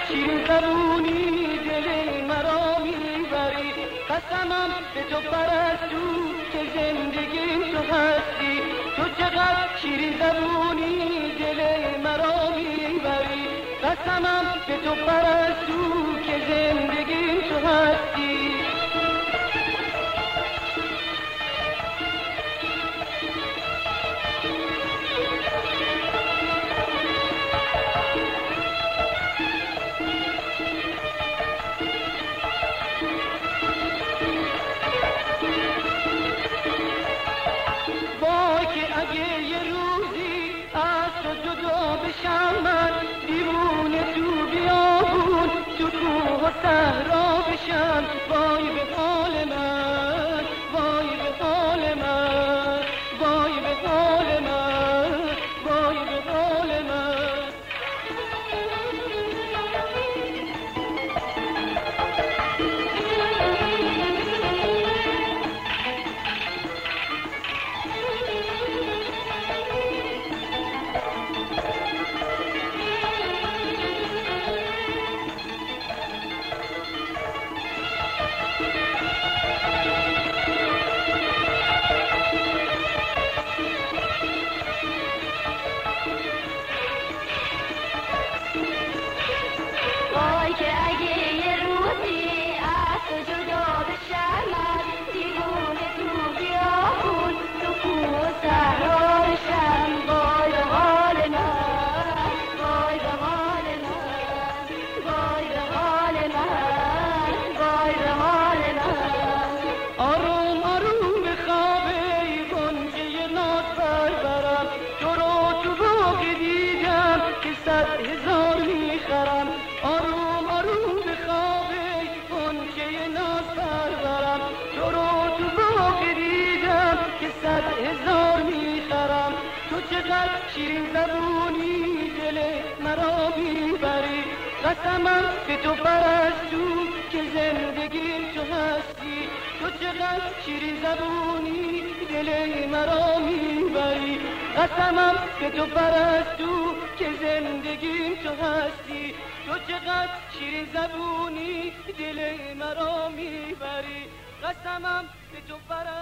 شیرین زبونی دل مرا میبری، قسمم به تو پرستو که زندگی تو هستی. تو چقدر شیرین زبونی دل مرا میبری، قسمم به تو پرستو که زندگی تو هستی. اگه یه روزی از تو جدا بشم من، دیوونه تو بیابون تو کوه و صحرا بشم. وای به حال من، وای به حال من، وای به حال من، وای به حال من. شیرین زبونی دل مرا میبری، قسمم به تو پرستو که زندگی تو هستی. تو چقدر شیرین زبونی دل مرا میبری، قسمم به تو پرستو که زندگی تو هستی. تو چقدر شیرین زبونی دل مرا میبری، قسمم به تو پرستو